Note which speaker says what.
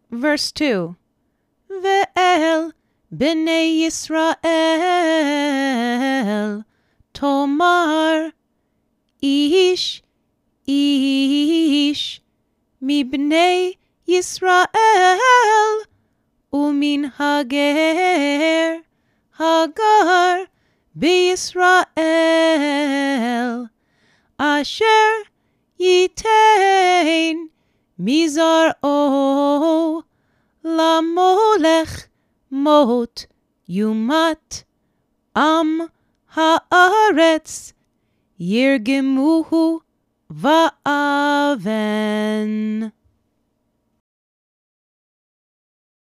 Speaker 1: Verse 2. Ve'el b'nei Yisrael tomar ish mibnei Yisrael umin hagar b'Yisrael asher yitain mizar'o lamolech mot yumat am haaretz yirgemuhu va'aven.